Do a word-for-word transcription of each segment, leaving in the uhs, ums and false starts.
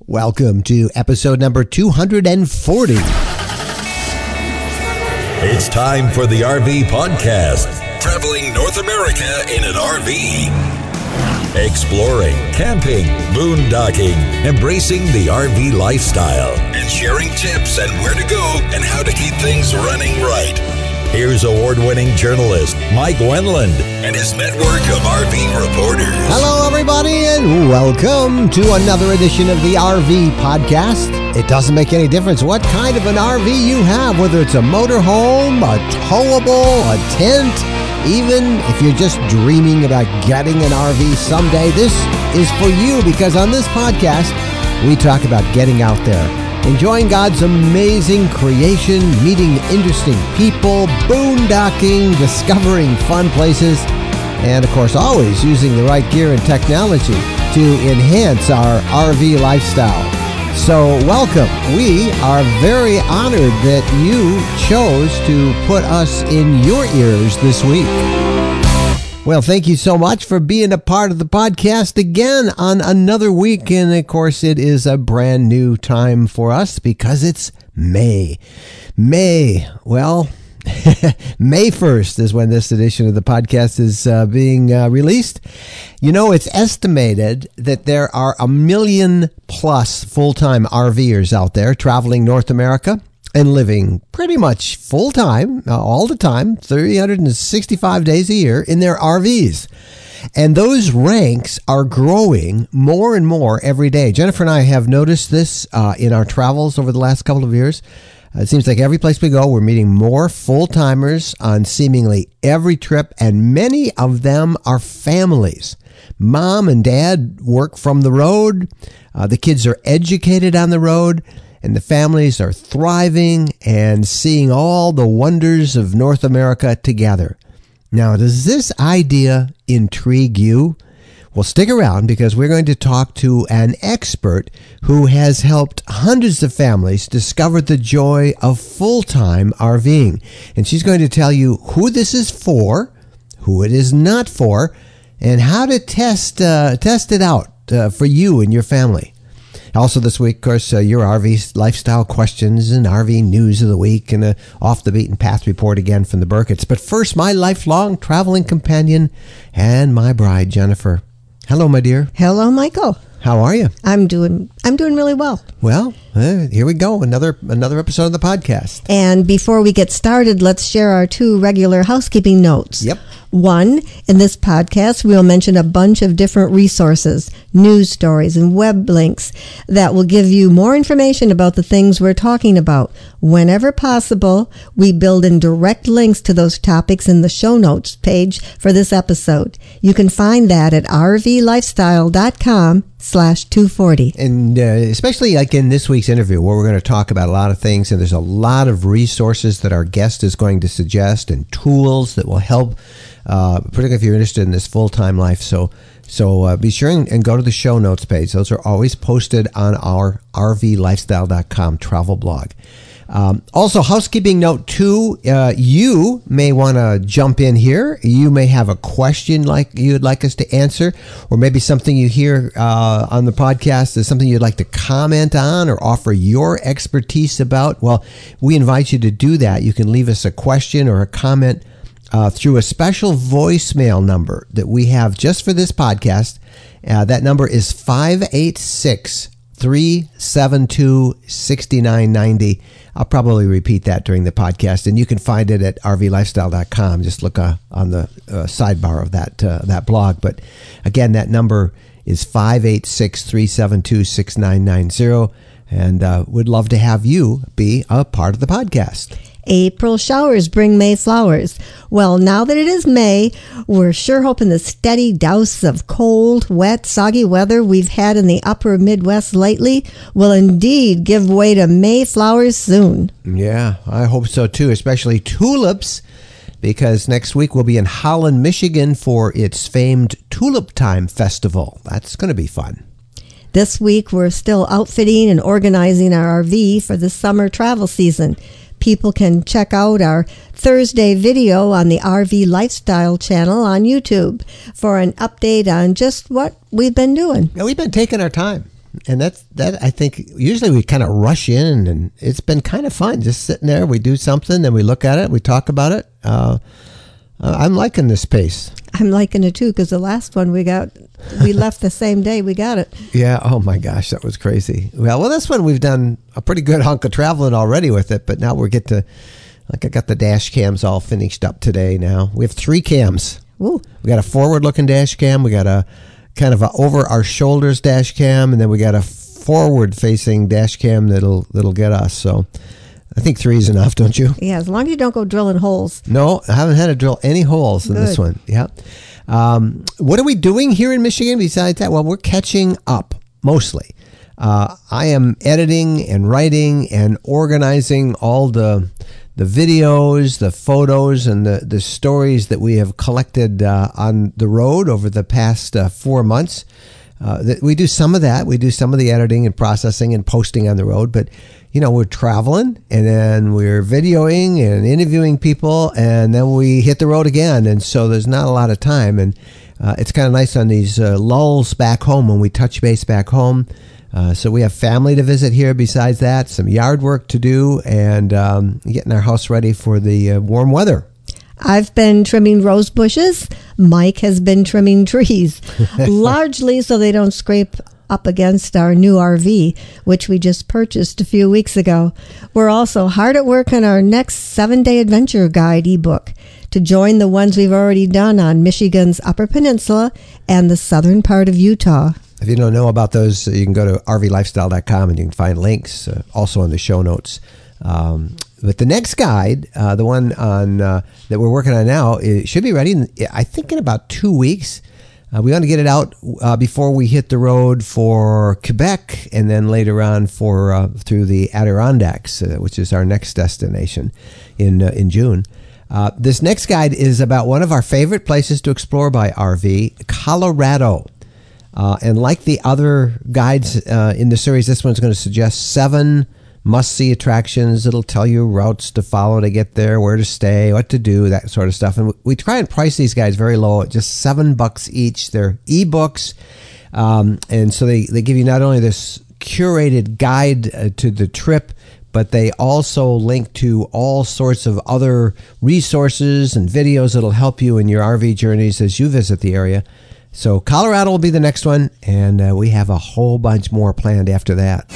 Welcome to episode number two hundred forty. It's time for the R V Podcast. Traveling North America in an R V. Exploring, camping, boondocking, embracing the R V lifestyle, and sharing tips and where to go and how to keep things running right. Here's award-winning journalist Mike Wendland and his network of R V reporters. Hello, everybody, and welcome to another edition of the R V Podcast. It doesn't make any difference what kind of an R V you have, whether it's a motorhome, a towable, a tent, even if you're just dreaming about getting an R V someday, this is for you, because on this podcast, we talk about getting out there, enjoying God's amazing creation, meeting interesting people, boondocking, discovering fun places, and of course, always using the right gear and technology to enhance our R V lifestyle. So welcome. We are very honored that you chose to put us in your ears this week. Well, thank you so much for being a part of the podcast again on another week. And of course, it is a brand new time for us because it's May. May, well, May first is when this edition of the podcast is uh, being uh, released. You know, it's estimated that there are a million plus full-time RVers out there traveling North America and living pretty much full-time, uh, all the time, three hundred sixty-five days a year in their R Vs. And those ranks are growing more and more every day. Jennifer and I have noticed this uh, in our travels over the last couple of years. Uh, it seems like every place we go, we're meeting more full-timers on seemingly every trip, and many of them are families. Mom and dad work from the road. Uh, the kids are educated on the road. And the families are thriving and seeing all the wonders of North America together. Now, does this idea intrigue you? Well, stick around, because we're going to talk to an expert who has helped hundreds of families discover the joy of full-time RVing. And she's going to tell you who this is for, who it is not for, and how to test uh, test it out uh, for you and your family. Also this week, of course, uh, your R V lifestyle questions and R V news of the week, and a off-the-beaten-path report again from the Burketts. But first, my lifelong traveling companion and my bride, Jennifer. Hello, my dear. Hello, Michael. How are you? I'm doing I'm doing really well. Well, uh, here we go. Another another episode of the podcast. And before we get started, let's share our two regular housekeeping notes. Yep. One, in this podcast, we'll mention a bunch of different resources, news stories, and web links that will give you more information about the things we're talking about. Whenever possible, we build in direct links to those topics in the show notes page for this episode. You can find that at rvlifestyle.com slash 240. And uh, especially like in this week's interview, where we're going to talk about a lot of things, and there's a lot of resources that our guest is going to suggest and tools that will help, uh, particularly if you're interested in this full-time life. So so uh, be sure and, and go to the show notes page. Those are always posted on our r v lifestyle dot com travel blog. Um, also, housekeeping note two, uh, you may want to jump in here. You may have a question like you'd like us to answer, or maybe something you hear uh, on the podcast is something you'd like to comment on or offer your expertise about. Well, we invite you to do that. You can leave us a question or a comment uh, through a special voicemail number that we have just for this podcast. Uh, that number is five eight six, three seven two, six nine nine zero. I'll probably repeat that during the podcast, and you can find it at r v lifestyle dot com. Just look uh, on the uh, sidebar of that uh, that blog. But again, that number is five eight six, three seven two, six nine nine zero, and uh, we'd love to have you be a part of the podcast. April showers bring May flowers. Well, now that it is May, we're sure hoping the steady douse of cold, wet, soggy weather we've had in the upper Midwest lately will indeed give way to May flowers soon. Yeah, I hope so too, especially tulips, because next week we'll be in Holland, Michigan for its famed Tulip Time Festival. That's going to be fun. This week, we're still outfitting and organizing our R V for the summer travel season. People can check out our Thursday video on the R V Lifestyle channel on YouTube for an update on just what we've been doing. Yeah, we've been taking our time. and that's that. I think usually we kind of rush in, and it's been kind of fun just sitting there. We do something, then we look at it, we talk about it. Uh, I'm liking this pace. I'm liking it too, because the last one we got, we left the same day we got it. Yeah. Oh my gosh, that was crazy. Well, well, this one we've done a pretty good hunk of traveling already with it, but now we get to, like, I got the dash cams all finished up today. Now we have three cams. Ooh. We got a forward-looking dash cam. We got a kind of a over our shoulders dash cam, and then we got a forward-facing dash cam that'll that'll get us. So I think three is enough, don't you? Yeah, as long as you don't go drilling holes. No, I haven't had to drill any holes in Good. this one. Yeah. Um, what are we doing here in Michigan besides that? Well, we're catching up mostly. Uh, I am editing and writing and organizing all the the videos, the photos, and the, the stories that we have collected uh, on the road over the past uh, four months. Uh, that we do some of that. We do some of the editing and processing and posting on the road. But, you know, we're traveling, and then we're videoing and interviewing people, and then we hit the road again. And so there's not a lot of time. And uh, it's kind of nice on these uh, lulls back home when we touch base back home. Uh, so we have family to visit here besides that, some yard work to do, and um, getting our house ready for the uh, warm weather. I've been trimming rose bushes. Mike has been trimming trees, largely so they don't scrape up against our new R V, which we just purchased a few weeks ago. We're also hard at work on our next seven-day adventure guide ebook to join the ones we've already done on Michigan's Upper Peninsula and the southern part of Utah. If you don't know about those, you can go to r v lifestyle dot com and you can find links, uh, also in the show notes. Um, but the next guide, uh, the one on uh, that we're working on now, it should be ready, in, I think, in about two weeks. Uh, we want to get it out uh, before we hit the road for Quebec, and then later on for uh, through the Adirondacks, uh, which is our next destination in uh, in June. Uh, this next guide is about one of our favorite places to explore by R V, Colorado. Uh, and like the other guides uh, in the series, this one's going to suggest seven must-see attractions. It'll tell you routes to follow to get there, where to stay, what to do, that sort of stuff. And we try and price these guides very low at just seven bucks each. They're ebooks, um, and so they, they give you not only this curated guide uh, to the trip, but they also link to all sorts of other resources and videos that'll help you in your R V journeys as you visit the area. So Colorado will be the next one, and uh, we have a whole bunch more planned after that.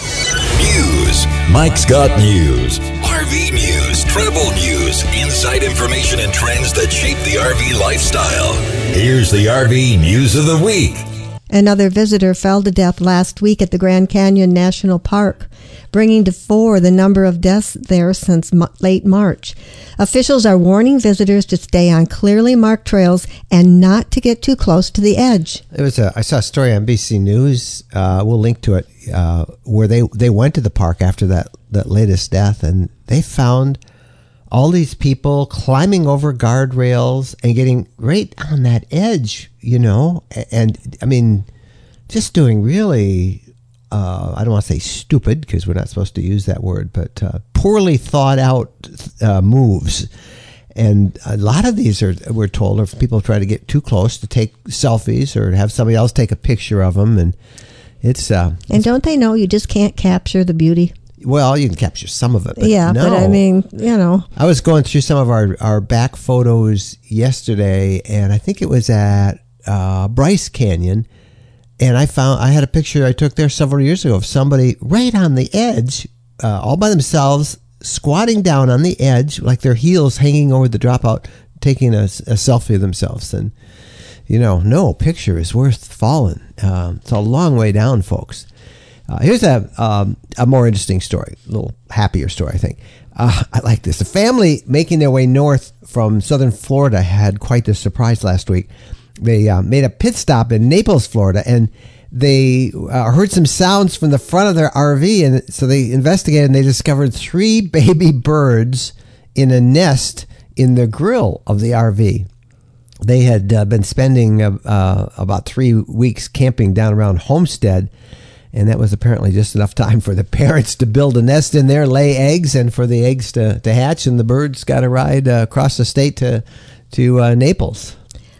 News. Mike's got news. R V news, travel news, inside information and trends that shape the R V lifestyle. Here's the R V News of the Week. Another visitor fell to death last week at the Grand Canyon National Park, bringing to four the number of deaths there since m- late March. Officials are warning visitors to stay on clearly marked trails and not to get too close to the edge. It was a, I saw a story on N B C News. Uh, we'll link to it, uh, where they, they went to the park after that, that latest death, and they found all these people climbing over guardrails and getting right on that edge, you know, and, and I mean, just doing really, uh, I don't want to say stupid, because we're not supposed to use that word, but uh, poorly thought out uh, moves. And a lot of these are, we're told, are people try to get too close to take selfies or to have somebody else take a picture of them. And it's... Uh, and don't they know you just can't capture the beauty? Well, you can capture some of it, but yeah, no. but I mean, you know. I was going through some of our, our back photos yesterday, and I think it was at uh, Bryce Canyon, and I found I had a picture I took there several years ago of somebody right on the edge, uh, all by themselves, squatting down on the edge, like their heels hanging over the dropout, taking a, a selfie of themselves. And, you know, no picture is worth falling. Um, it's a long way down, folks. Uh, here's a um, a more interesting story, a little happier story, I think. Uh, I like this. A family making their way north from southern Florida had quite the surprise last week. They uh, made a pit stop in Naples, Florida, and they uh, heard some sounds from the front of their R V, and so they investigated, and they discovered three baby birds in a nest in the grill of the R V. They had uh, been spending uh, uh, about three weeks camping down around Homestead, and that was apparently just enough time for the parents to build a nest in there, lay eggs, and for the eggs to, to hatch, and the birds got a ride uh, across the state to to uh, Naples.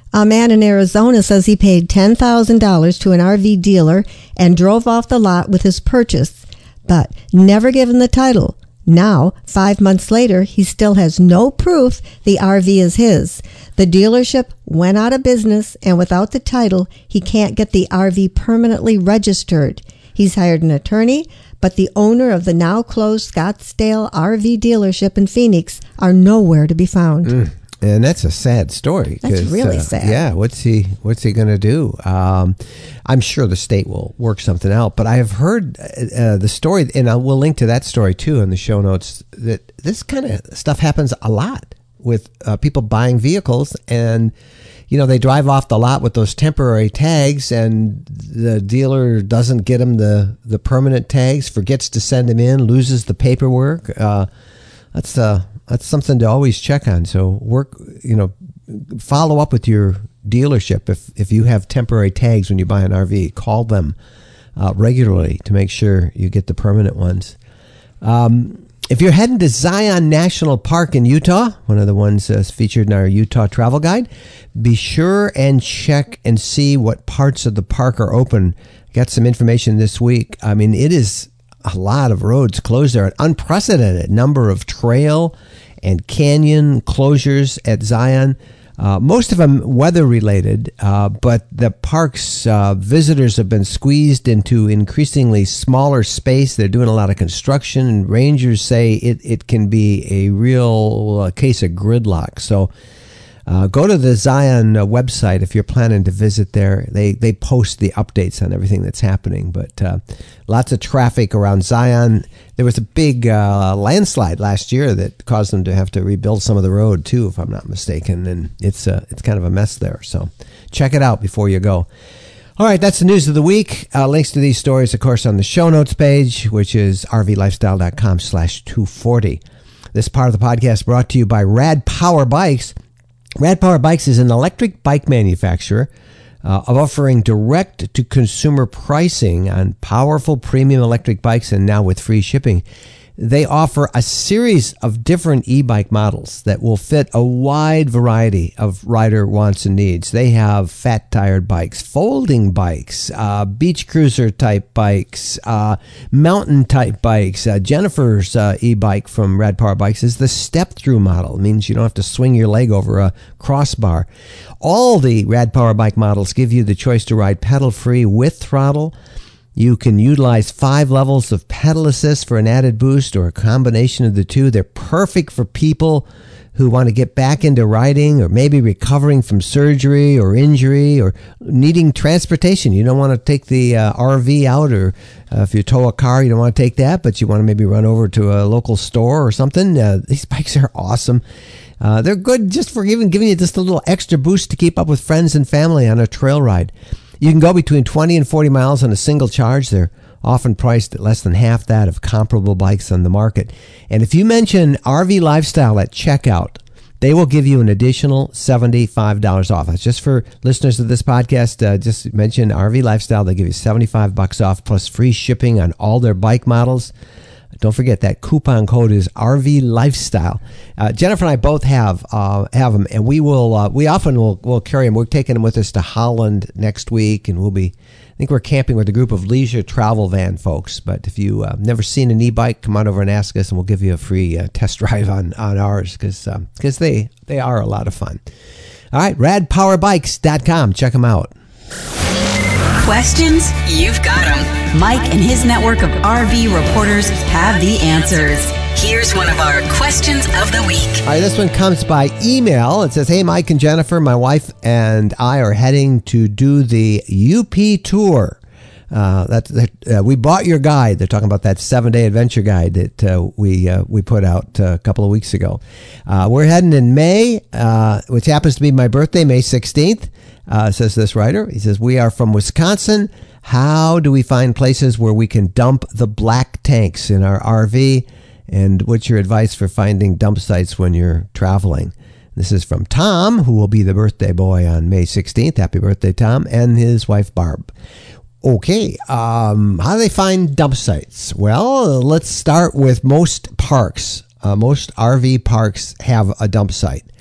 A man in Arizona says he paid ten thousand dollars to an R V dealer and drove off the lot with his purchase, but never given the title. Now, five months later, he still has no proof the R V is his. The dealership went out of business, and without the title, he can't get the R V permanently registered. He's hired an attorney, but the owner of the now closed Scottsdale R V dealership in Phoenix are nowhere to be found. Mm. And that's a sad story. That's really uh, sad. Yeah, what's he what's he going to do? Um, I'm sure the state will work something out. But I have heard uh, the story, and I will link to that story too in the show notes, that this kind of stuff happens a lot with uh, people buying vehicles, and you know, they drive off the lot with those temporary tags, and the dealer doesn't get them the, the permanent tags, forgets to send them in, loses the paperwork. Uh, that's uh, that's something to always check on. So work, you know, follow up with your dealership if if you have temporary tags when you buy an R V. Call them uh, regularly to make sure you get the permanent ones. Um, If you're heading to Zion National Park in Utah, one of the ones uh, featured in our Utah travel guide, be sure and check and see what parts of the park are open. Got some information this week. I mean, it is a lot of roads closed there. An unprecedented number of trail and canyon closures at Zion. Uh, most of them weather-related, uh, but the park's uh, visitors have been squeezed into increasingly smaller space. They're doing a lot of construction, and rangers say it, it can be a real uh, case of gridlock. So uh, go to the Zion uh, website if you're planning to visit there. They they post the updates on everything that's happening, but uh, lots of traffic around Zion. There was a big uh, landslide last year that caused them to have to rebuild some of the road too, if I'm not mistaken, and it's uh, it's kind of a mess there. So check it out before you go. All right, that's the news of the week. Uh, links to these stories, of course, on the show notes page, which is rvlifestyle.com slash 240. This part of the podcast brought to you by Rad Power Bikes. Rad Power Bikes is an electric bike manufacturer uh, of offering direct-to-consumer pricing on powerful premium electric bikes, and now with free shipping. They offer a series of different e-bike models that will fit a wide variety of rider wants and needs. They have fat-tired bikes, folding bikes, uh, beach cruiser-type bikes, uh, mountain-type bikes. Uh, Jennifer's uh, e-bike from Rad Power Bikes is the step-through model. It means you don't have to swing your leg over a crossbar. All the Rad Power Bike models give you the choice to ride pedal-free with throttle. You can utilize five levels of pedal assist for an added boost, or a combination of the two. They're perfect for people who want to get back into riding, or maybe recovering from surgery or injury, or needing transportation. You don't want to take the uh, R V out, or uh, if you tow a car, you don't want to take that, but you want to maybe run over to a local store or something. Uh, these bikes are awesome. Uh, they're good just for even giving you just a little extra boost to keep up with friends and family on a trail ride. You can go between twenty and forty miles on a single charge. They're often priced at less than half that of comparable bikes on the market. And if you mention R V Lifestyle at checkout, they will give you an additional seventy-five dollars off. That's just for listeners of this podcast. Uh, just mention R V Lifestyle. They give you seventy-five bucks off plus free shipping on all their bike models. Don't forget that coupon code is R V Lifestyle. Uh, Jennifer and I both have uh, have them, and we will. Uh, we often will will carry them. We're taking them with us to Holland next week, and we'll be. I think we're camping with a group of leisure travel van folks. But if you uh, never seen an e-bike, come on over and ask us, and we'll give you a free uh, test drive on on ours because because um, they they are a lot of fun. All right, rad power bikes dot com. Check them out. Questions? You've got them. Mike and his network of R V reporters have the answers. Here's one of our questions of the week. All right, this one comes by email. It says, hey, Mike and Jennifer, my wife and I are heading to do the U P tour. Uh, that, that uh, we bought your guide. They're talking about that seven-day adventure guide that uh, we uh, we put out uh, a couple of weeks ago. Uh, we're heading in May, uh, which happens to be my birthday, May sixteenth. Uh, says this writer. He says, we are from Wisconsin. How do we find places where we can dump the black tanks in our R V? And what's your advice for finding dump sites when you're traveling? This is from Tom, who will be the birthday boy on May sixteenth. Happy birthday, Tom, and his wife, Barb. Okay, um, how do they find dump sites? Well, let's start with most parks. Uh, most R V parks have a dump site.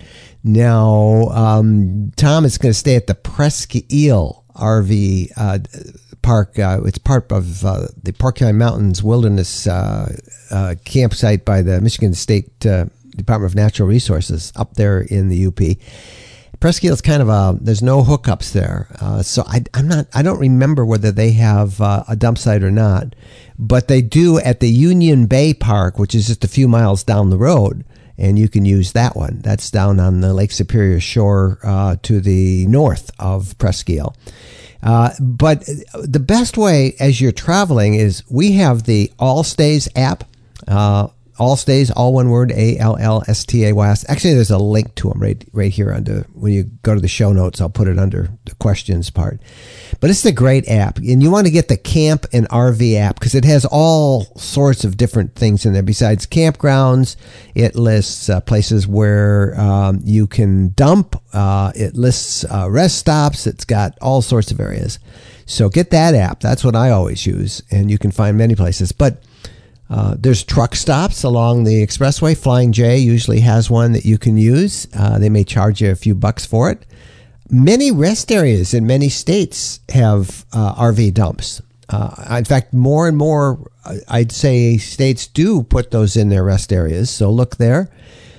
Now, um, Tom is going to stay at the Presque Isle R V uh, park. Uh, it's part of uh, the Porcupine Mountains Wilderness uh, uh, campsite by the Michigan State uh, Department of Natural Resources up there in the U P. Presque Isle is kind of a, there's no hookups there. Uh, so I, I'm not, I don't remember whether they have uh, a dump site or not, but they do at the Union Bay Park, which is just a few miles down the road. And you can use that one. That's down on the Lake Superior shore uh, to the north of Presque Isle. Uh, but the best way as you're traveling is we have the Allstays app. Uh, Allstays, all one word, A L L S T A Y S. Actually, there's a link to them right right here under, when you go to the show notes, I'll put it under the questions part. But it's a great app. And you want to get the camp and R V app because it has all sorts of different things in there. Besides campgrounds, it lists uh, places where um, you can dump. Uh, it lists uh, rest stops. It's got all sorts of areas. So get that app. That's what I always use. And you can find many places. But Uh, there's truck stops along the expressway. Flying J usually has one that you can use. Uh, they may charge you a few bucks for it. Many rest areas in many states have uh, R V dumps. Uh, in fact, more and more, I'd say states do put those in their rest areas. So look there.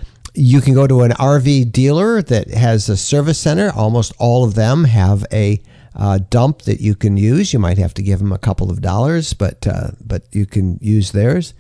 You can go to an R V dealer that has a service center. Almost all of them have a Uh, dump that you can use. You might have to give them a couple of dollars, but uh, but you can use theirs.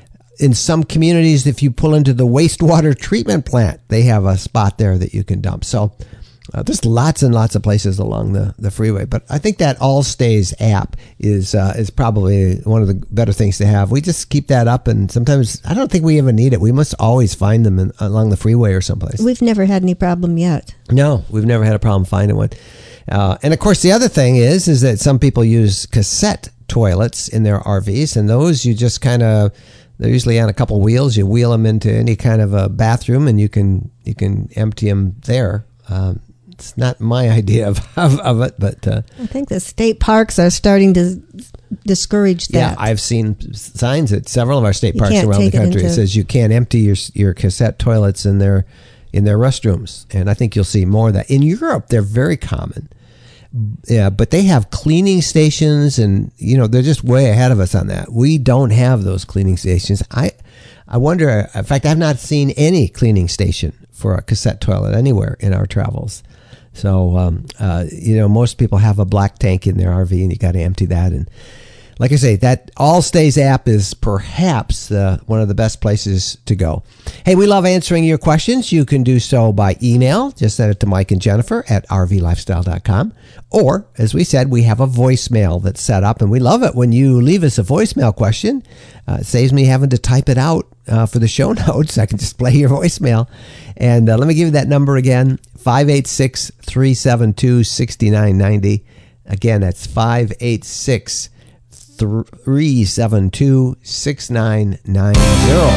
In some communities, if you pull into the wastewater treatment plant, they have a spot there that you can dump. So uh, there's lots and lots of places along the, the freeway. But I think that Allstays app is uh, is probably one of the better things to have. We just keep that up, and sometimes I don't think we ever need it. We must always find them in, along the freeway or someplace. We've never had any problem yet. No, we've never had a problem finding one. Uh, and of course, the other thing is, is that some people use cassette toilets in their R Vs, and those you just kind of, they're usually on a couple wheels. You wheel them into any kind of a bathroom, and you can you can empty them there. Um, it's not my idea of of, of it, but uh, I think the state parks are starting to discourage that. Yeah, I've seen signs at several of our state You parks can't around the take it country. It, into- says you can't empty your your cassette toilets in their in their restrooms, and I think you'll see more of that in Europe. They're very common. Yeah, but they have cleaning stations, and you know they're just way ahead of us on that. We don't have those cleaning stations. I, I wonder. In fact, I've not seen any cleaning station for a cassette toilet anywhere in our travels. So, um, uh, you know, most people have a black tank in their R V, and you got to empty that. And like I say, that Allstays app is perhaps uh, one of the best places to go. Hey, we love answering your questions. You can do so by email. Just send it to Mike and Jennifer at r v lifestyle dot com. Or, as we said, we have a voicemail that's set up, and we love it when you leave us a voicemail question. Uh, it saves me having to type it out uh, for the show notes. I can just play your voicemail. And uh, let me give you that number again, five eight six, three seven two, six nine nine zero. Again, that's five eight six, three seven two, six nine nine zero.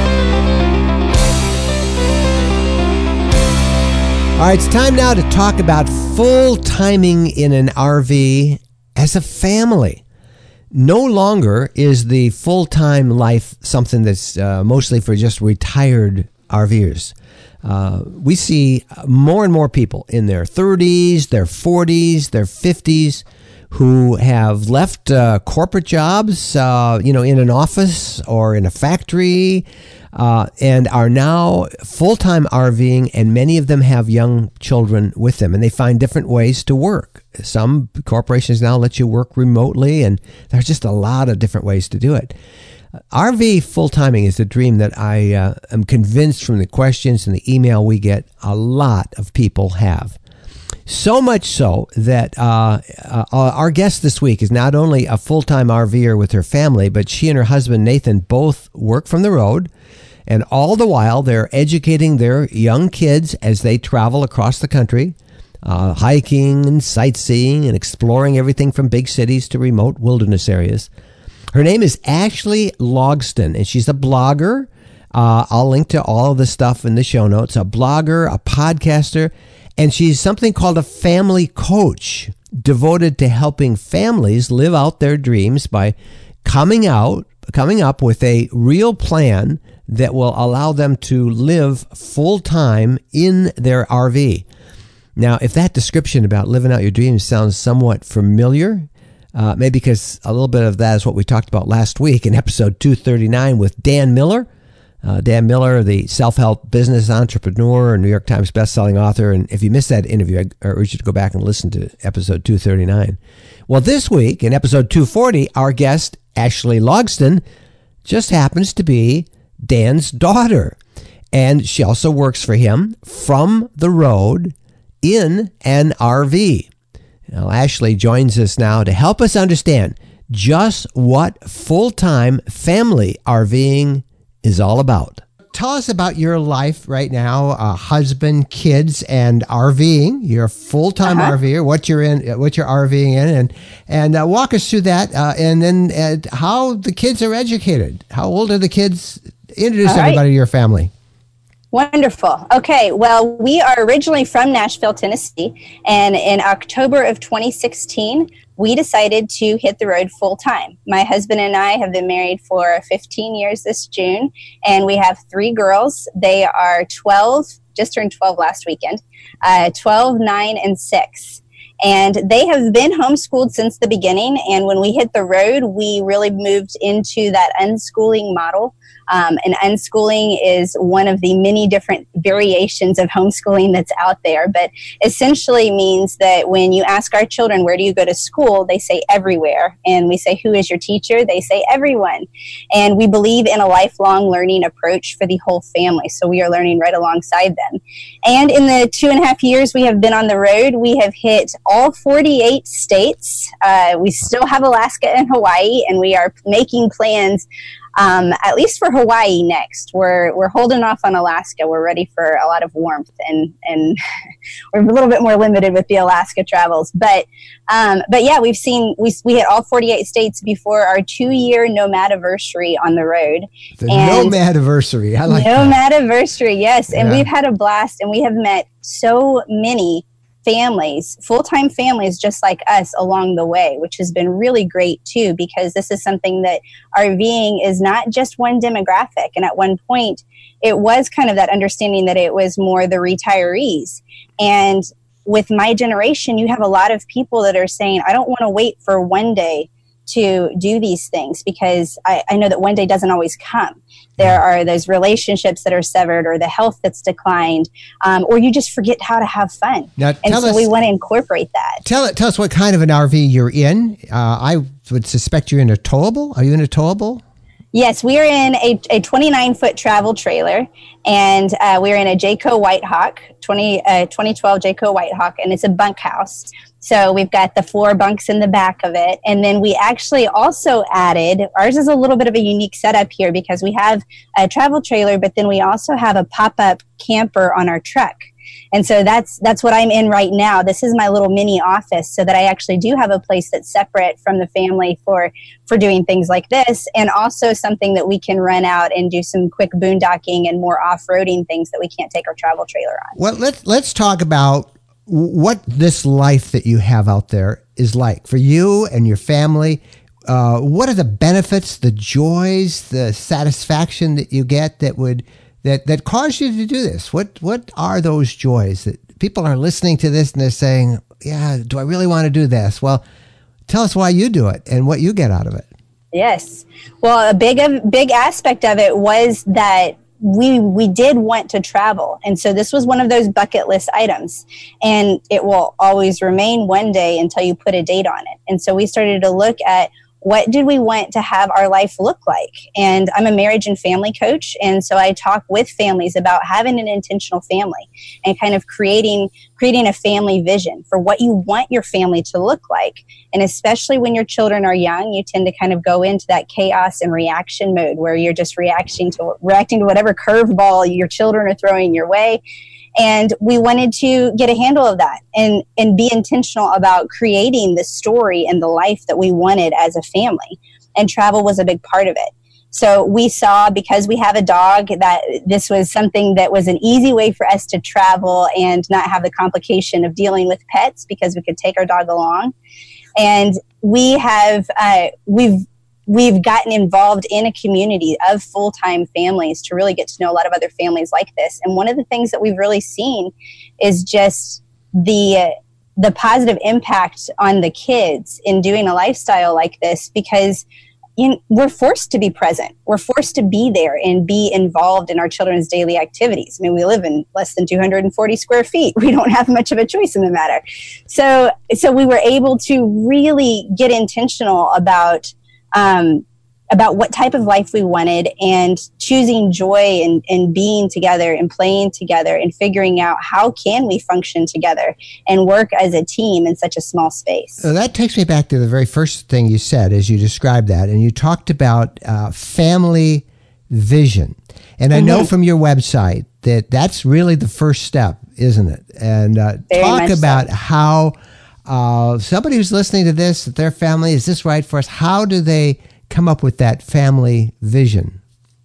All right, it's time now to talk about full timing in an R V as a family. No longer is the full-time life something that's uh, mostly for just retired RVers. Uh, we see more and more people in their thirties, their forties, their fifties who have left uh, corporate jobs, uh, you know, in an office or in a factory, uh, and are now full-time RVing, and many of them have young children with them, and they find different ways to work. Some corporations now let you work remotely, and there's just a lot of different ways to do it. R V full-timing is a dream that I uh, am convinced from the questions and the email we get, a lot of people have. So much so that uh, uh, our guest this week is not only a full-time RVer with her family, but she and her husband Nathan both work from the road, and all the while they're educating their young kids as they travel across the country, uh, hiking and sightseeing and exploring everything from big cities to remote wilderness areas. Her name is Ashley Logston, and she's a blogger. Uh, I'll link to all of the stuff in the show notes. A blogger, a podcaster, and she's something called a family coach, devoted to helping families live out their dreams by coming out, coming up with a real plan that will allow them to live full-time in their R V. Now, if that description about living out your dreams sounds somewhat familiar, uh, maybe because a little bit of that is what we talked about last week in episode two thirty-nine with Dan Miller. Uh, Dan Miller, the self-help business entrepreneur, New York Times bestselling author. And if you missed that interview, I urge you to go back and listen to episode two thirty-nine. Well, this week in episode two forty, our guest, Ashley Logston, just happens to be Dan's daughter. And she also works for him from the road in an R V. Now, Ashley joins us now to help us understand just what full-time family RVing is all about. Tell us about your life right now, uh, husband, kids, and RVing. You're a full-time uh-huh. RVer. What you're in, what you're RVing in, and and uh, walk us through that. Uh, and then uh, how the kids are educated. How old are the kids? Introduce right. everybody to your family. Wonderful. Okay. Well, we are originally from Nashville, Tennessee, and in October of twenty sixteen, we decided to hit the road full time. My husband and I have been married for fifteen years this June, and we have three girls. They are twelve, just turned twelve last weekend, uh, twelve, nine, and six. And they have been homeschooled since the beginning. And when we hit the road, we really moved into that unschooling model. Um, and unschooling is one of the many different variations of homeschooling that's out there, but essentially means that when you ask our children, where do you go to school? They say everywhere. And we say, who is your teacher? They say everyone. And we believe in a lifelong learning approach for the whole family. So we are learning right alongside them. And in the two and a half years we have been on the road, we have hit all forty-eight states. Uh, we still have Alaska and Hawaii, and we are making plans Um, at least for Hawaii next. We're we're holding off on Alaska. We're ready for a lot of warmth, and and we're a little bit more limited with the Alaska travels. But um, but yeah, we've seen we we hit all forty-eight states before our two-year nomadiversary on the road. The nomadiversary, I like that. Nomadiversary, yes, and yeah. we've had a blast, and we have met so many families, full-time families just like us along the way, which has been really great too, because this is something that RVing is not just one demographic. And at one point, it was kind of that understanding that it was more the retirees. And with my generation, you have a lot of people that are saying, I don't want to wait for one day to do these things, because I, I know that one day doesn't always come. There are those relationships that are severed, or the health that's declined, um, or you just forget how to have fun. Now, and so us, we want to incorporate that. Tell Tell us what kind of an R V you're in. Uh, I would suspect you're in a towable. Are you in a towable? Yes, we are in a, a twenty-nine foot travel trailer, and uh, we're in a Jayco Whitehawk, twenty, uh, twenty twelve Jayco Whitehawk, and it's a bunkhouse. So we've got the four bunks in the back of it. And then we actually also added, ours is a little bit of a unique setup here, because we have a travel trailer, but then we also have a pop-up camper on our truck. And so that's that's what I'm in right now. This is my little mini office, so that I actually do have a place that's separate from the family for, for doing things like this, and also something that we can run out and do some quick boondocking and more off-roading things that we can't take our travel trailer on. Well, let's, let's talk about what this life that you have out there is like for you and your family. Uh, what are the benefits, the joys, the satisfaction that you get that would that that cause you to do this? What what are those joys that people are listening to this and they're saying, yeah, do I really want to do this? Well, tell us why you do it and what you get out of it. Yes. Well, a big big aspect of it was that we we did want to travel. And so this was one of those bucket list items, and it will always remain one day until you put a date on it. And so we started to look at, what did we want to have our life look like? And I'm a marriage and family coach. And so I talk with families about having an intentional family and kind of creating, creating a family vision for what you want your family to look like. And especially when your children are young, you tend to kind of go into that chaos and reaction mode where you're just reacting to, reacting to whatever curveball your children are throwing your way. And we wanted to get a handle of that and, and be intentional about creating the story and the life that we wanted as a family. And travel was a big part of it. So we saw, because we have a dog, that this was something that was an easy way for us to travel and not have the complication of dealing with pets, because we could take our dog along. And we have, uh, we've we've gotten involved in a community of full-time families to really get to know a lot of other families like this. And one of the things that we've really seen is just the the positive impact on the kids in doing a lifestyle like this, because you know, we're forced to be present. We're forced to be there and be involved in our children's daily activities. I mean, we live in less than two hundred forty square feet. We don't have much of a choice in the matter. So, so we were able to really get intentional about um, about what type of life we wanted, and choosing joy and, and being together and playing together and figuring out how can we function together and work as a team in such a small space. So that takes me back to the very first thing you said as you described that, and you talked about uh, family vision. And I mm-hmm. know from your website that that's really the first step, isn't it? And uh, talk about so. how uh, somebody who's listening to this, that their family, is this right for us? How do they come up with that family vision?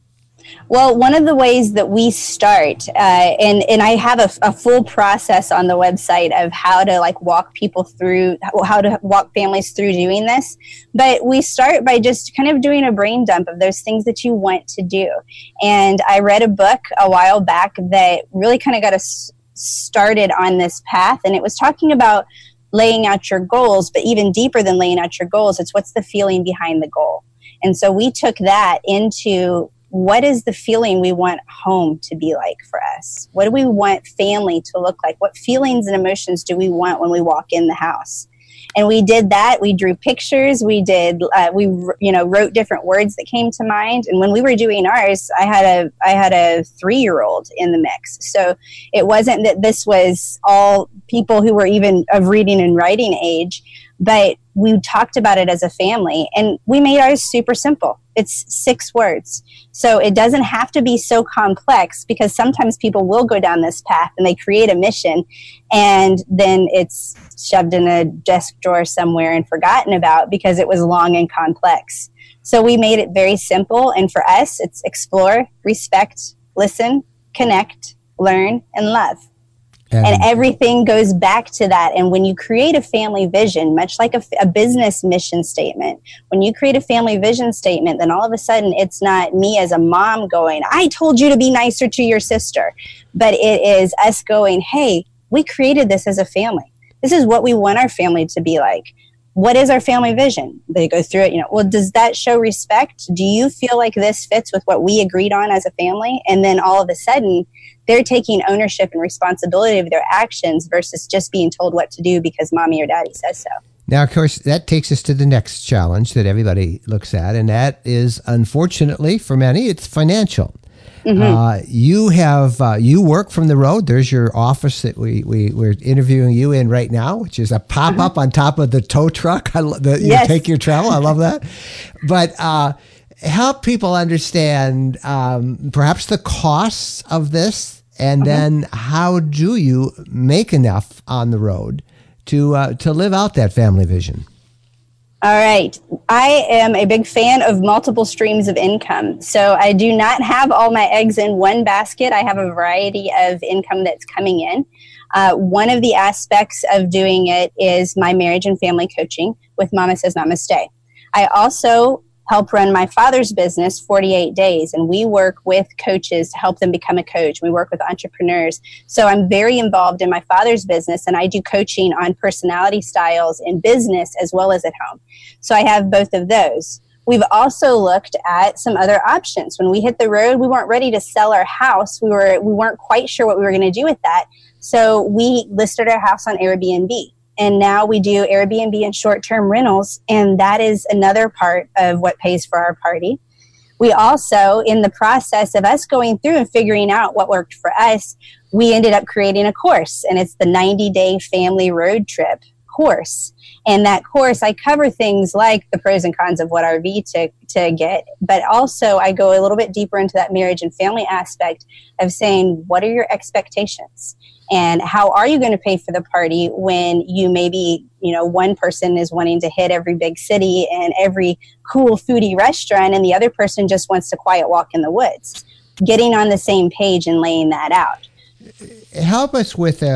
Well, one of the ways that we start, uh, and, and I have a, a full process on the website of how to like walk people through, how to walk families through doing this. But we start by just kind of doing a brain dump of those things that you want to do. And I read a book a while back that really kind of got us started on this path. And it was talking about laying out your goals, but even deeper than laying out your goals, it's what's the feeling behind the goal. And so we took that into what is the feeling we want home to be like for us? What do we want family to look like? What feelings and emotions do we want when we walk in the house? And we did that. We drew pictures. We did, uh, we, you know, wrote different words that came to mind. And when we were doing ours, I had a, I had a three-year-old in the mix. So it wasn't that this was all people who were even of reading and writing age, but we talked about it as a family, and we made ours super simple. It's six words. So it doesn't have to be so complex, because sometimes people will go down this path and they create a mission and then it's shoved in a desk drawer somewhere and forgotten about because it was long and complex. So we made it very simple. And for us, it's explore, respect, listen, connect, learn, and love. And, and everything goes back to that. And when you create a family vision, much like a, a business mission statement, when you create a family vision statement, then all of a sudden it's not me as a mom going, I told you to be nicer to your sister. But it is us going, hey, we created this as a family. This is what we want our family to be like. What is our family vision? They go through it, you know, well, does that show respect? Do you feel like this fits with what we agreed on as a family? And then all of a sudden, they're taking ownership and responsibility of their actions versus just being told what to do because mommy or daddy says so. Now, of course, that takes us to the next challenge that everybody looks at, and that is, unfortunately, for many, it's financial. Mm-hmm. Uh, you have uh, you work from the road. There's your office that we, we we're interviewing you in right now, which is a pop up mm-hmm. on top of the tow truck. I lo- the, yes. You take your travel. I love that. But uh, help people understand um, perhaps the costs of this, and mm-hmm. then how do you make enough on the road to uh, to live out that family vision? All right. I am a big fan of multiple streams of income. So I do not have all my eggs in one basket. I have a variety of income that's coming in. Uh, one of the aspects of doing it is my marriage and family coaching with Mama Says Namaste. I also help run my father's business, forty-eight days, and we work with coaches to help them become a coach. We work with entrepreneurs. So I'm very involved in my father's business, and I do coaching on personality styles in business as well as at home. So I have both of those. We've also looked at some other options. When we hit the road, we weren't ready to sell our house. We were we weren't quite sure what we were going to do with that. So we listed our house on Airbnb. And now we do Airbnb and short-term rentals, and that is another part of what pays for our party. We also, in the process of us going through and figuring out what worked for us, we ended up creating a course, and it's the ninety-day family road trip course. And that course, I cover things like the pros and cons of what R V to, to get, but also I go a little bit deeper into that marriage and family aspect of saying, what are your expectations? And how are you going to pay for the party when you maybe, you know, one person is wanting to hit every big city and every cool foodie restaurant, and the other person just wants to quiet walk in the woods? Getting on the same page and laying that out. Help us with a,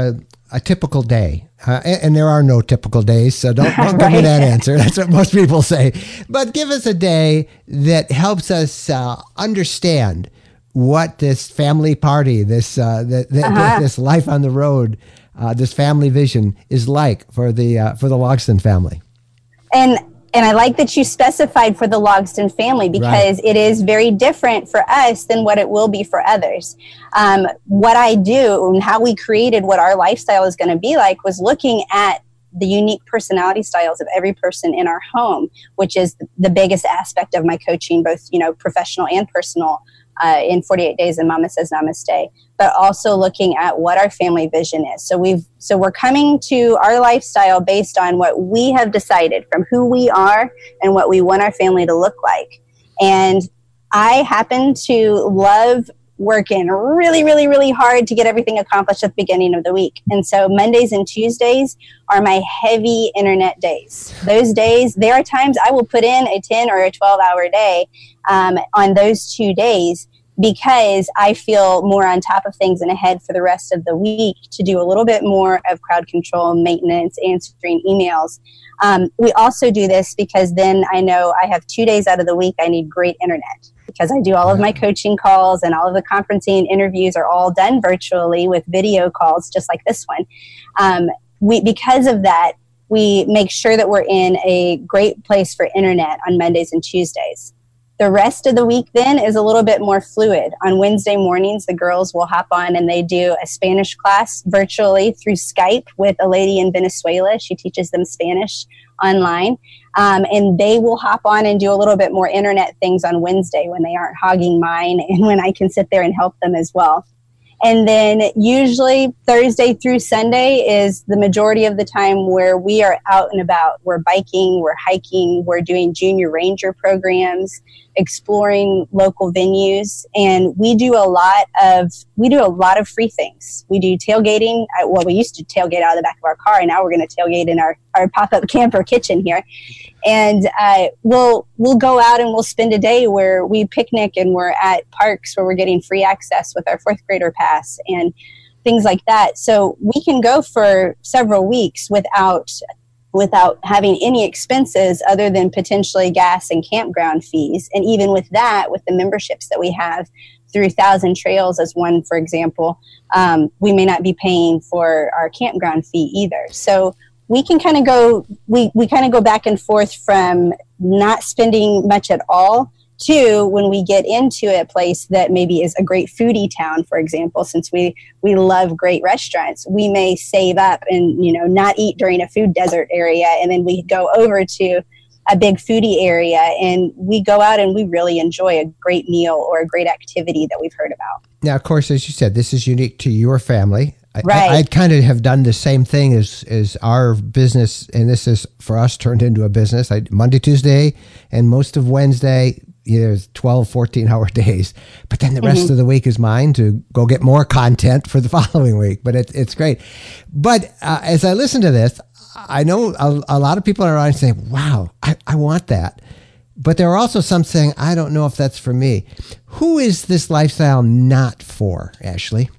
a typical day? Uh, and, and there are no typical days, so don't, don't give me that answer. That's what most people say. But give us a day that helps us uh, understand what this family party, this uh, the, the, uh-huh. this life on the road, uh, this family vision is like for the uh, for the Logsdon family. And and I like that you specified for the Logsdon family, because right. it is very different for us than what it will be for others. Um, what I do and how we created what our lifestyle is going to be like was looking at the unique personality styles of every person in our home, which is the biggest aspect of my coaching, both, you know, professional and personal, uh, in forty-eight days and Mama Says Namaste, but also looking at what our family vision is. So we've, so we're coming to our lifestyle based on what we have decided from who we are and what we want our family to look like. And I happen to love working really, really, really hard to get everything accomplished at the beginning of the week. And so Mondays and Tuesdays are my heavy internet days. Those days, there are times I will put in a ten or a twelve hour day um, on those two days, because I feel more on top of things and ahead for the rest of the week to do a little bit more of crowd control, maintenance, answering emails. Um, we also do this because then I know I have two days out of the week I need great internet, because I do all of my coaching calls and all of the conferencing interviews are all done virtually with video calls, just like this one. Um, we, because of that, we make sure that we're in a great place for internet on Mondays and Tuesdays. The rest of the week then is a little bit more fluid. On Wednesday mornings, the girls will hop on and they do a Spanish class virtually through Skype with a lady in Venezuela. She teaches them Spanish online. Um, and they will hop on and do a little bit more internet things on Wednesday when they aren't hogging mine and when I can sit there and help them as well. And then usually Thursday through Sunday is the majority of the time where we are out and about. We're biking, we're hiking, we're doing junior ranger programs, exploring local venues, and we do a lot of we do a lot of free things. We do tailgating. Well, we used to tailgate out of the back of our car, and now we're going to tailgate in our, our pop-up camper kitchen here. And uh, we'll we'll go out and we'll spend a day where we picnic and we're at parks where we're getting free access with our fourth grader pass and things like that. So we can go for several weeks without without having any expenses other than potentially gas and campground fees. And even with that, with the memberships that we have through Thousand Trails as one, for example, um, we may not be paying for our campground fee either. So we can kind of go, we, we kind of go back and forth from not spending much at all to when we get into a place that maybe is a great foodie town, for example, since we, we love great restaurants, we may save up and, you know, not eat during a food desert area. And then we go over to a big foodie area and we go out and we really enjoy a great meal or a great activity that we've heard about. Now, of course, as you said, this is unique to your family. Right. I, I kind of have done the same thing as, as our business, and this is for us turned into a business. I, Monday, Tuesday, and most of Wednesday, you know, twelve, fourteen hour days. But then the rest mm-hmm. of the week is mine to go get more content for the following week. But it, it's great. But uh, as I listen to this, I know a, a lot of people are on saying, wow, I, I want that. But there are also some saying, I don't know if that's for me. Who is this lifestyle not for, Ashley?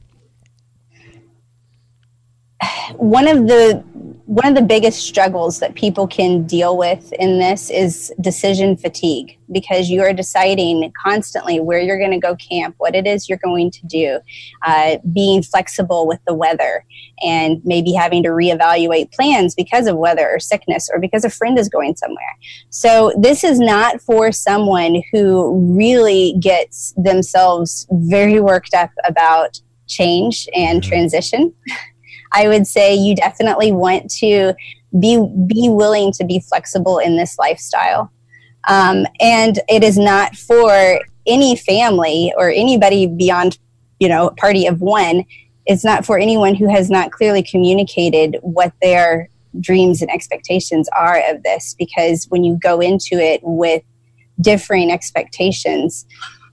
One of the one of the biggest struggles that people can deal with in this is decision fatigue, because you are deciding constantly where you're going to go camp, what it is you're going to do, uh, being flexible with the weather, and maybe having to reevaluate plans because of weather or sickness or because a friend is going somewhere. So this is not for someone who really gets themselves very worked up about change and transition. I would say you definitely want to be be willing to be flexible in this lifestyle. Um, and it is not for any family or anybody beyond, you know, a party of one. It's not for anyone who has not clearly communicated what their dreams and expectations are of this, because when you go into it with differing expectations,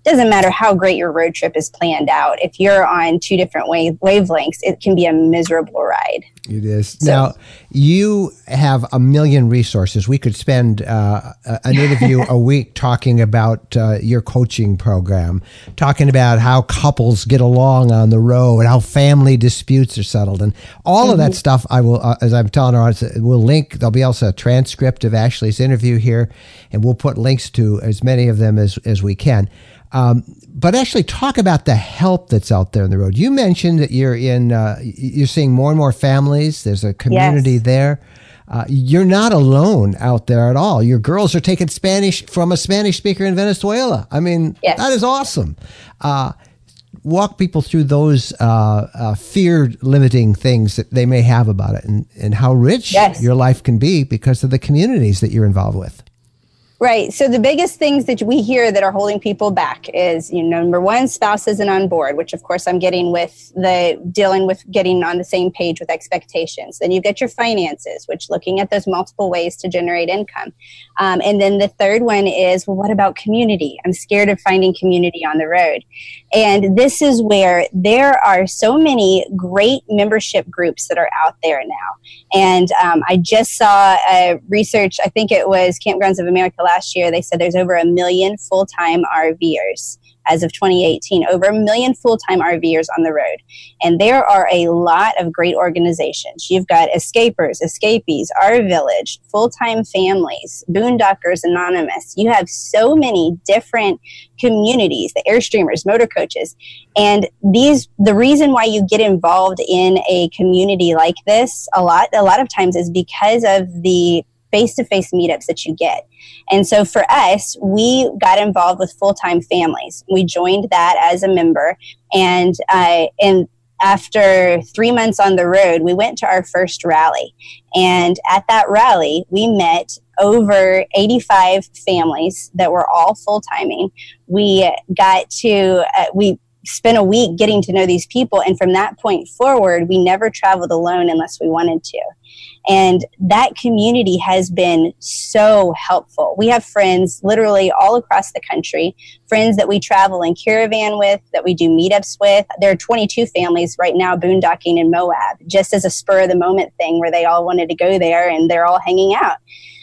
doesn't matter how great your road trip is planned out. If you're on two different wave, wavelengths, it can be a miserable ride. It is. So, now, you have a million resources. We could spend uh, an interview a week talking about uh, your coaching program, talking about how couples get along on the road, how family disputes are settled, and all mm-hmm. of that stuff. I will, uh, as I'm telling our audience, we'll link. There'll be also a transcript of Ashley's interview here, and we'll put links to as many of them as, as we can. Um, but actually talk about the help that's out there on the road. You mentioned that you're in, uh, you're seeing more and more families. There's a community yes. there. Uh, you're not alone out there at all. Your girls are taking Spanish from a Spanish speaker in Venezuela. I mean, yes. that is awesome. Uh, walk people through those uh, uh, fear-limiting things that they may have about it, and, and how rich yes. your life can be because of the communities that you're involved with. Right. So the biggest things that we hear that are holding people back is, you know, number one, spouse isn't on board, which of course I'm getting with the dealing with getting on the same page with expectations. Then you get your finances, which looking at those multiple ways to generate income. Um, and then the third one is, well, what about community? I'm scared of finding community on the road. And this is where there are so many great membership groups that are out there now. And um, I just saw a research, I think it was Campgrounds of America last year. They said there's over a million full-time RVers. As of twenty eighteen, over a million full-time RVers on the road. And there are a lot of great organizations. You've got Escapers, Escapees, Our Village, Full-Time Families, Boondockers Anonymous. You have so many different communities, the Airstreamers, motor coaches. And these, the reason why you get involved in a community like this a lot, a lot of times is because of the face-to-face meetups that you get. And so for us, we got involved with full-time families. We joined that as a member. And, uh, and after three months on the road, we went to our first rally. And at that rally, we met over eighty-five families that were all full-timing. We got to, uh, we spent a week getting to know these people. And from that point forward, we never traveled alone unless we wanted to. And that community has been so helpful. We have friends literally all across the country, friends that we travel in caravan with, that we do meetups with. There are twenty-two families right now boondocking in Moab, just as a spur of the moment thing where they all wanted to go there and they're all hanging out.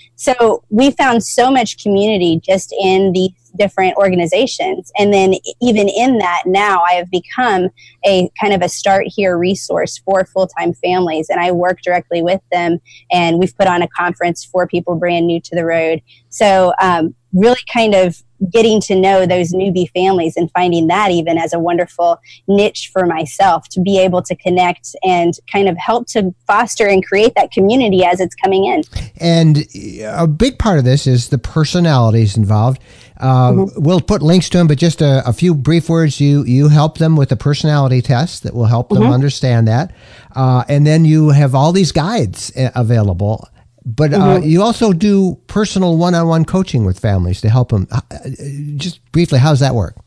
So we found so much community just in these different organizations. And then even in that, now I have become a kind of a start here resource for full-time families. And I work directly with them. And we've put on a conference for people brand new to the road. So um, really kind of getting to know those newbie families and finding that even as a wonderful niche for myself to be able to connect and kind of help to foster and create that community as it's coming in. And a big part of this is the personalities involved. Uh, mm-hmm. We'll put links to them, but just a, a few brief words. You you help them with a personality test that will help them mm-hmm. understand that. Uh, and then you have all these guides available. But uh, mm-hmm. you also do personal one-on-one coaching with families to help them. Uh, just briefly, how does that work?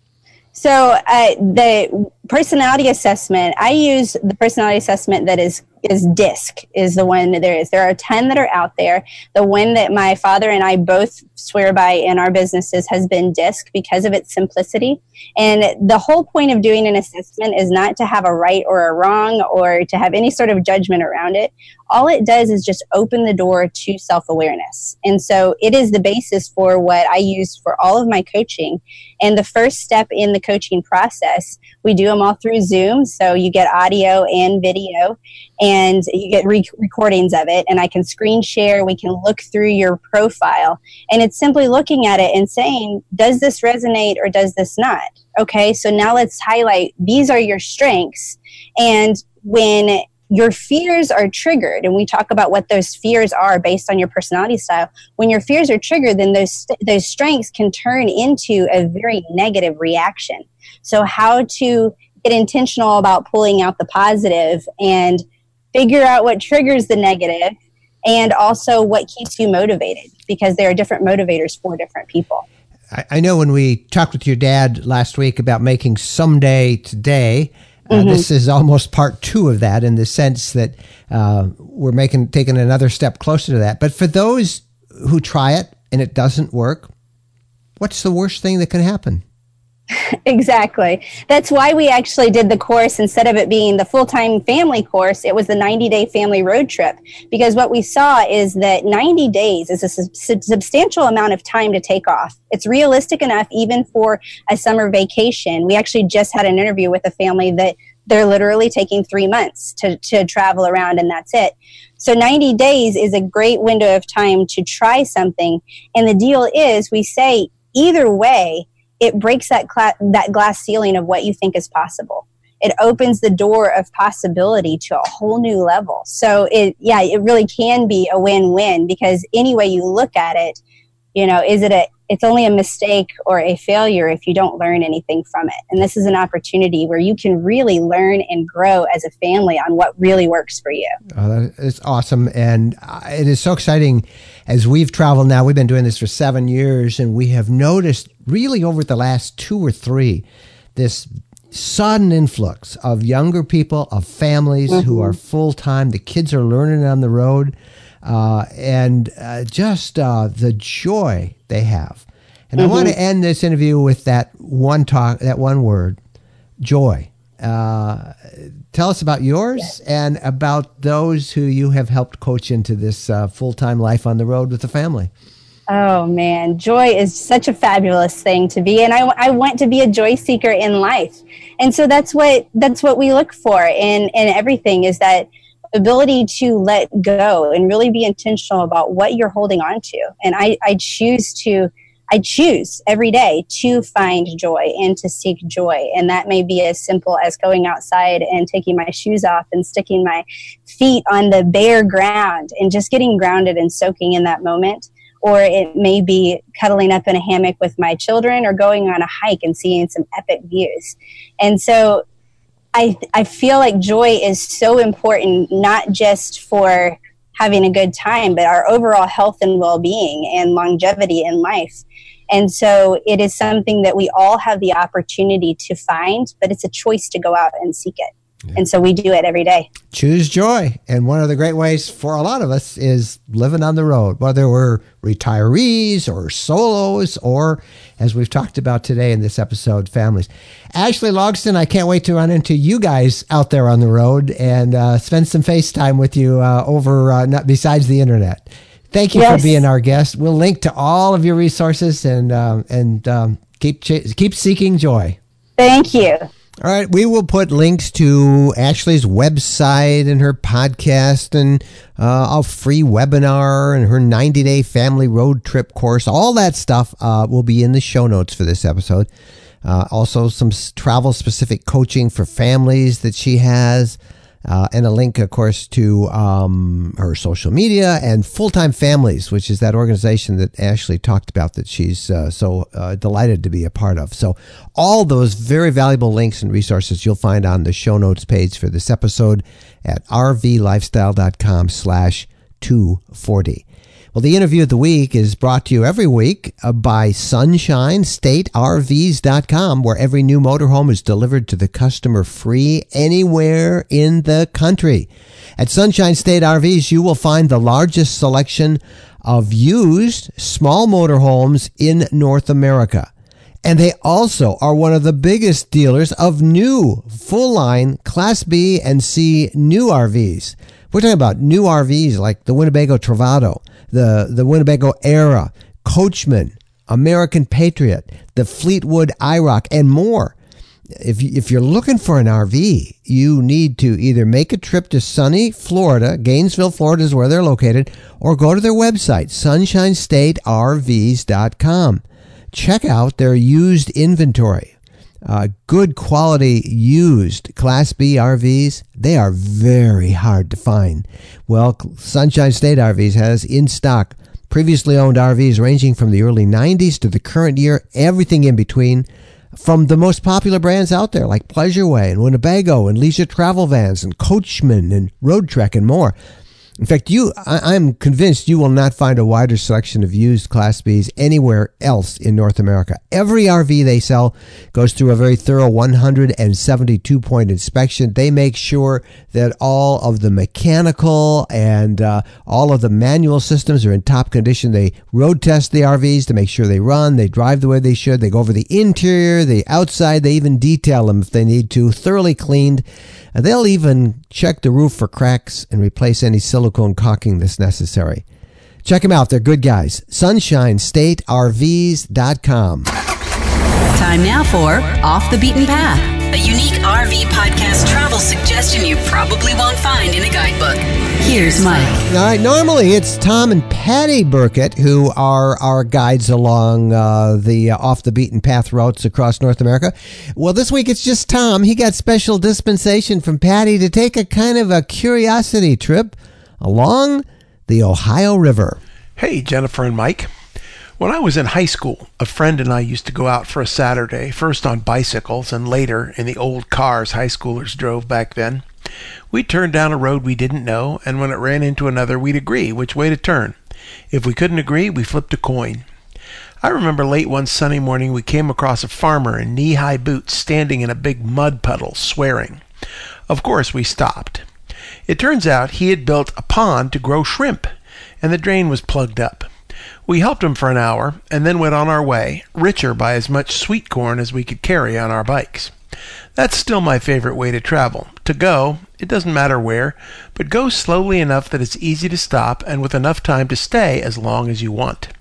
So uh, the personality assessment, I use the personality assessment that is is DISC is the one that there is. There are ten that are out there. The one that my father and I both swear by in our businesses has been DISC because of its simplicity. And the whole point of doing an assessment is not to have a right or a wrong or to have any sort of judgment around it. All it does is just open the door to self-awareness. And so it is the basis for what I use for all of my coaching. And the first step in the coaching process, we do them all through Zoom. So you get audio and video. And you get re- recordings of it, and I can screen share. We can look through your profile, and it's simply looking at it and saying, does this resonate or does this not? Okay, so now let's highlight, these are your strengths. And when your fears are triggered, and we talk about what those fears are based on your personality style, when your fears are triggered, then those those strengths can turn into a very negative reaction. So how to get intentional about pulling out the positive and figure out what triggers the negative and also what keeps you motivated, because there are different motivators for different people. I, I know when we talked with your dad last week about making someday today, uh, mm-hmm. this is almost part two of that in the sense that uh, we're making taking another step closer to that. But for those who try it and it doesn't work, what's the worst thing that can happen? Exactly. That's why we actually did the course. Instead of it being the full-time family course, it was the ninety-day family road trip. Because what we saw is that ninety days is a sub- substantial amount of time to take off. It's realistic enough even for a summer vacation. We actually just had an interview with a family that they're literally taking three months to, to travel around, and that's it. So ninety days is a great window of time to try something. And the deal is, we say either way, it breaks that cla- that glass ceiling of what you think is possible. It opens the door of possibility to a whole new level. So it, yeah, it really can be a win-win, because any way you look at it, you know, is it a, it's only a mistake or a failure if you don't learn anything from it. And this is an opportunity where you can really learn and grow as a family on what really works for you. Oh, that is awesome. And it is so exciting as we've traveled now. We've been doing this for seven years, and we have noticed really over the last two or three, this sudden influx of younger people, of families mm-hmm. who are full-time. The kids are learning on the road. Uh, and uh, just uh, the joy they have. And mm-hmm. I want to end this interview with that one talk, that one word, joy. Uh, tell us about yours yes. and about those who you have helped coach into this uh, full-time life on the road with the family. Oh, man, joy is such a fabulous thing to be. And I, I want to be a joy seeker in life. And so that's what that's what we look for in, in everything, is that ability to let go and really be intentional about what you're holding on to. And I, I choose to, I choose every day to find joy and to seek joy. And that may be as simple as going outside and taking my shoes off and sticking my feet on the bare ground and just getting grounded and soaking in that moment. Or it may be cuddling up in a hammock with my children, or going on a hike and seeing some epic views. And so I, I feel like joy is so important, not just for having a good time, but our overall health and well-being and longevity in life. And so it is something that we all have the opportunity to find, but it's a choice to go out and seek it. Yeah. And so we do it every day. Choose joy. And one of the great ways for a lot of us is living on the road, whether we're retirees or solos, or, as we've talked about today in this episode, families. Ashley Logsdon, I can't wait to run into you guys out there on the road and uh, spend some FaceTime with you uh, over, uh, not besides the internet. Thank you yes. for being our guest. We'll link to all of your resources, and um, and um, keep ch- keep seeking joy. Thank you. All right, we will put links to Ashley's website and her podcast and uh, a free webinar and her ninety-day family road trip course. All that stuff uh, will be in the show notes for this episode. Uh, also, some travel-specific coaching for families that she has, uh, and a link, of course, to um, her social media and Full-Time Families, which is that organization that Ashley talked about that she's uh, so uh, delighted to be a part of. So all those very valuable links and resources you'll find on the show notes page for this episode at rvlifestyle.com slash 240. Well, the interview of the week is brought to you every week by Sunshine State R Vs dot com, where every new motorhome is delivered to the customer free anywhere in the country. At Sunshine State R Vs, you will find the largest selection of used small motorhomes in North America. And they also are one of the biggest dealers of new full-line Class B and C new R Vs. We're talking about new R Vs like the Winnebago Travado, the, the Winnebago Era, Coachman, American Patriot, the Fleetwood IROC, and more. If, you, if you're looking for an R V, you need to either make a trip to sunny Florida, Gainesville, Florida is where they're located, or go to their website, sunshine state R Vs dot com. Check out their used inventory. Uh, good quality used Class B R Vs, they are very hard to find. Well, Sunshine State R Vs has in stock previously owned R Vs ranging from the early nineties to the current year, everything in between, from the most popular brands out there like Pleasureway and Winnebago and Leisure Travel Vans and Coachman and Road Trek and more. In fact, you, I, I'm convinced you will not find a wider selection of used Class Bs anywhere else in North America. Every R V they sell goes through a very thorough one hundred seventy-two point inspection. They make sure that all of the mechanical and uh, all of the manual systems are in top condition. They road test the R Vs to make sure they run, they drive the way they should. They go over the interior, the outside. They even detail them if they need to, thoroughly cleaned. And they'll even check the roof for cracks and replace any silicone caulking that's necessary. Check them out. They're good guys. sunshine state R Vs dot com. Time now for Off the Beaten Path, a unique R V podcast travel suggestion you probably won't find in a guidebook. Here's Mike. All right, normally it's Tom and Patty Burkett who are our guides along uh, the uh, Off the Beaten Path routes across North America. Well, this week it's just Tom. He got special dispensation from Patty to take a kind of a curiosity trip along the Ohio River. Hey, Jennifer and Mike. When I was in high school, a friend and I used to go out for a Saturday, first on bicycles and later in the old cars high schoolers drove back then. We'd turn down a road we didn't know, and when it ran into another, we'd agree which way to turn. If we couldn't agree, we flipped a coin. I remember late one sunny morning we came across a farmer in knee-high boots standing in a big mud puddle, swearing. Of course, we stopped. It turns out he had built a pond to grow shrimp, and the drain was plugged up. We helped him for an hour, and then went on our way, richer by as much sweet corn as we could carry on our bikes. That's still my favorite way to travel. To go, it doesn't matter where, but go slowly enough that it's easy to stop and with enough time to stay as long as you want.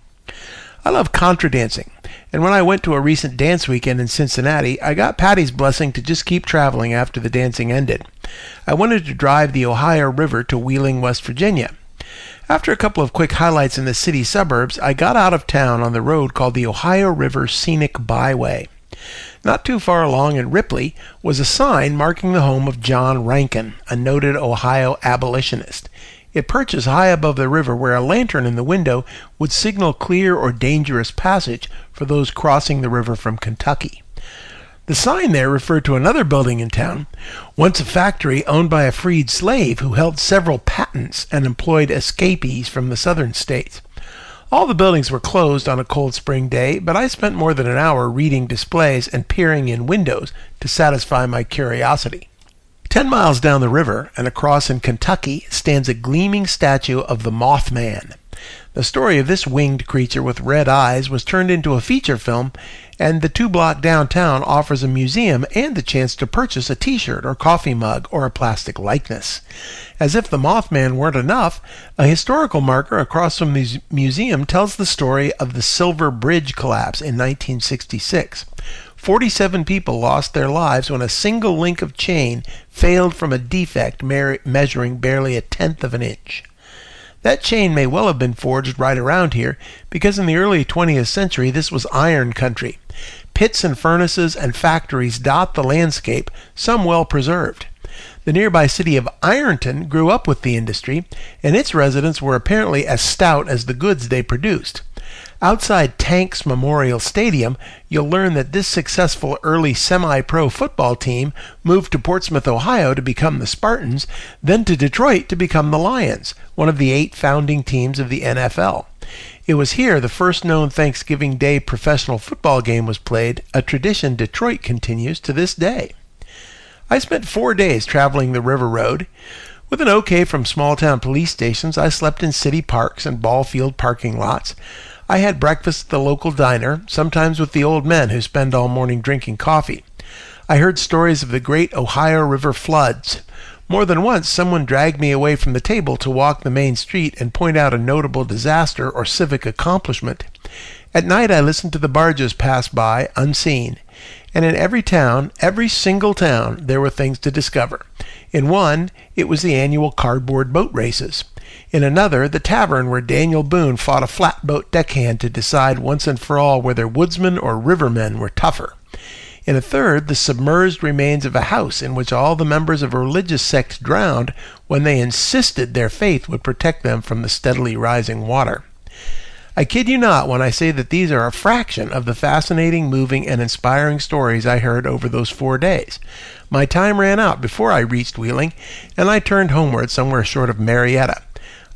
I love contra dancing, and when I went to a recent dance weekend in Cincinnati, I got Patty's blessing to just keep traveling after the dancing ended. I wanted to drive the Ohio River to Wheeling, West Virginia. After a couple of quick highlights in the city suburbs, I got out of town on the road called the Ohio River Scenic Byway. Not too far along in Ripley was a sign marking the home of John Rankin, a noted Ohio abolitionist. It perches high above the river where a lantern in the window would signal clear or dangerous passage for those crossing the river from Kentucky. The sign there referred to another building in town, once a factory owned by a freed slave who held several patents and employed escapees from the southern states. All the buildings were closed on a cold spring day, but I spent more than an hour reading displays and peering in windows to satisfy my curiosity. Ten miles down the river and across in Kentucky stands a gleaming statue of the Mothman. The story of this winged creature with red eyes was turned into a feature film, and the two-block downtown offers a museum and the chance to purchase a t-shirt or coffee mug or a plastic likeness. As if the Mothman weren't enough, a historical marker across from the museum tells the story of the Silver Bridge collapse in nineteen sixty-six. Forty-seven people lost their lives when a single link of chain failed from a defect me- measuring barely a tenth of an inch. That chain may well have been forged right around here, because in the early twentieth century this was iron country. Pits and furnaces and factories dot the landscape, some well preserved. The nearby city of Ironton grew up with the industry, and its residents were apparently as stout as the goods they produced. Outside Tanks Memorial Stadium, you'll learn that this successful early semi-pro football team moved to Portsmouth, Ohio to become the Spartans, then to Detroit to become the Lions, one of the eight founding teams of the N F L. It was here the first known Thanksgiving Day professional football game was played, a tradition Detroit continues to this day. I spent four days traveling the River Road. With an okay from small-town police stations, I slept in city parks and ball field parking lots. I had breakfast at the local diner, sometimes with the old men who spend all morning drinking coffee. I heard stories of the great Ohio River floods. More than once, someone dragged me away from the table to walk the main street and point out a notable disaster or civic accomplishment. At night, I listened to the barges pass by, unseen. And in every town, every single town, there were things to discover. In one, it was the annual cardboard boat races. In another, the tavern where Daniel Boone fought a flatboat deckhand to decide once and for all whether woodsmen or rivermen were tougher. In a third, the submerged remains of a house in which all the members of a religious sect drowned when they insisted their faith would protect them from the steadily rising water. I kid you not when I say that these are a fraction of the fascinating, moving, and inspiring stories I heard over those four days. My time ran out before I reached Wheeling, and I turned homeward somewhere short of Marietta.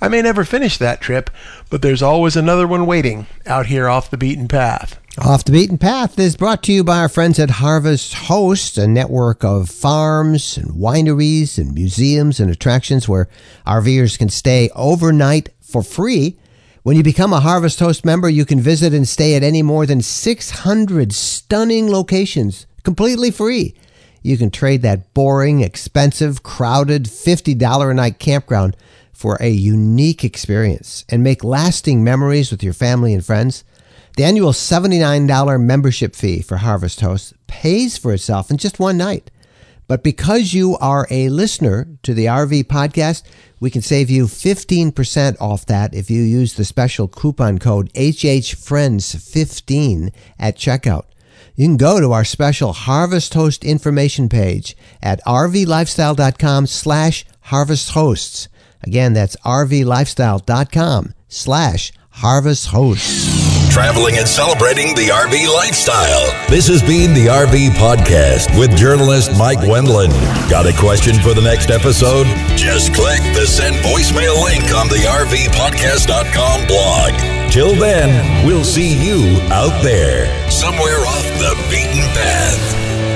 I may never finish that trip, but there's always another one waiting out here off the beaten path. Off the Beaten Path is brought to you by our friends at Harvest Host, a network of farms and wineries and museums and attractions where RVers can stay overnight for free. When you become a Harvest Host member, you can visit and stay at any more than six hundred stunning locations completely free. You can trade that boring, expensive, crowded fifty dollars a night campground for a unique experience and make lasting memories with your family and friends. The annual seventy-nine dollars membership fee for Harvest Host pays for itself in just one night. But because you are a listener to the R V podcast, we can save you fifteen percent off that if you use the special coupon code H H Friends fifteen at checkout. You can go to our special Harvest Host information page at rvlifestyle.com slash Harvest Hosts. Again, that's rvlifestyle.com slash Harvest Hosts. Traveling and celebrating the R V lifestyle. This has been the R V Podcast with journalist Mike Wendland. Got a question for the next episode? Just click the send voicemail link on the R V podcast dot com blog. Till then, we'll see you out there, somewhere off the beaten path.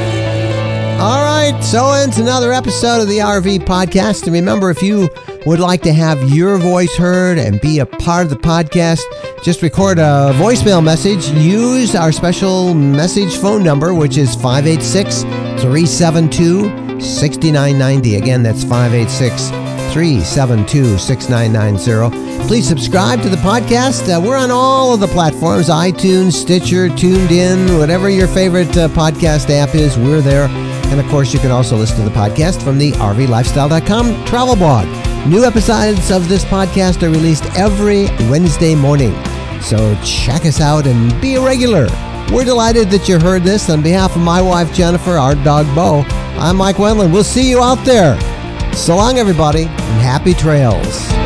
All right, so ends another episode of the R V Podcast. And remember, if you would like to have your voice heard and be a part of the podcast, just record a voicemail message. Use our special message phone number, which is five eight six, three seven two, six nine nine zero. Again, that's five eight six, three seven two, six nine nine zero. Please subscribe to the podcast. Uh, we're on all of the platforms, iTunes, Stitcher, Tuned In, whatever your favorite uh, podcast app is, we're there. And of course, you can also listen to the podcast from the R V lifestyle dot com travel blog. New episodes of this podcast are released every Wednesday morning. So check us out and be a regular. We're delighted that you heard this. On behalf of my wife, Jennifer, our dog, Bo, I'm Mike Wendland. We'll see you out there. So long, everybody, and happy trails.